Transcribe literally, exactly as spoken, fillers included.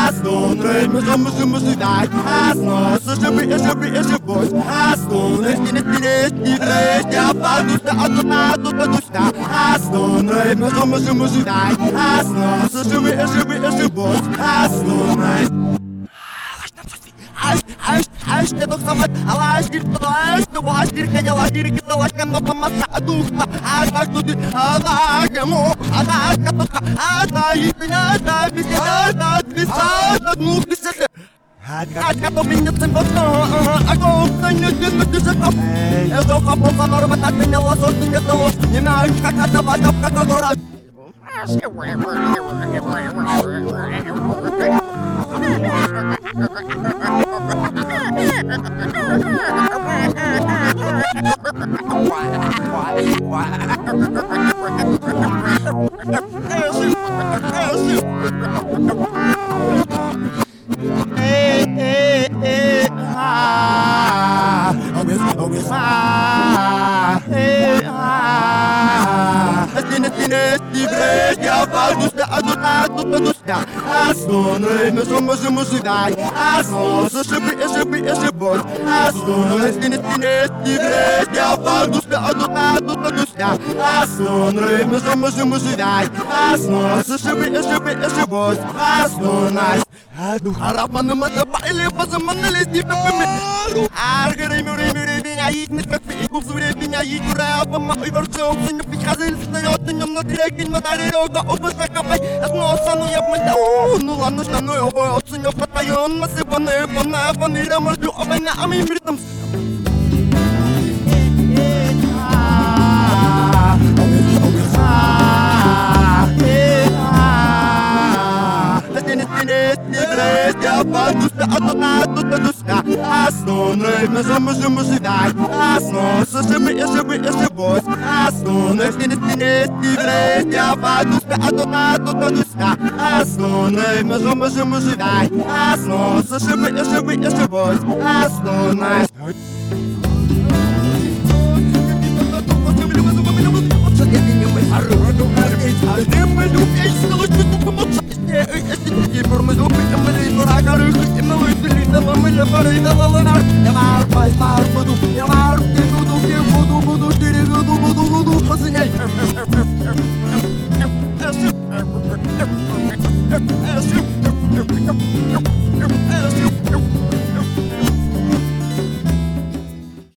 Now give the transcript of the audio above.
Astonre, me some some some die. Asno, so should be, should be, should voice. Astonre, in it, in it, in it, yeah, Badus, the Adonado, Badusta. Astonre, me some some some die. Asno, so should be, should be, should voice. Astonre. Аж, аж, аж, не doch самое, аж, ты знаешь, ты ваш, ты хотела, ты хотела, что на помаса, духа, аж, аж, ты, аж, ему, аж, аж, аж, аж, и меня, аж, без тебя, аж, без аж, ну, без тебя. Аж, как у меня цим бокно, аж, он не не не закоп. Это попа норма, так меня лосот не того, не знаешь, как это вода, как это раз. Hey, hey, hey, ah, oh yes, oh yes, ah, hey, ah, tine, tine, tigre, я валюсь, я адунату, падуся, асуну, мы суму, суму, сюда, асуну, сушибы, эшибы, эшибой, асуну, тine, тine, tigre, я валюсь, я адунату, падуся, асуну, мы суму, суму, сюда, асуну, сушибы, эшибы, эшибой, асуну, Aduh, harapan mata baile pasang mengelis di pipi. Argere muri muri di ayik ni pipi. Ibu suri di ayik kura apa mak ibar jom senyum pikhasil senyum senyum no direkin matari roga ubus makapai. Asno sanu yap menda. Nulan nus nanu yobo senyum patayon masih bane bane bane ramar jo abena ami miritam. Я падусь, адонату, падуся, асуну, мы суму, суму, сюда, асуну, сушибы, эшибы, эшибой, асуну, тine, тine, tigre, я падусь, адонату, падуся, асуну, мы суму, суму, сюда, асуну, сушибы, эшибы, эшибой, асуну. Я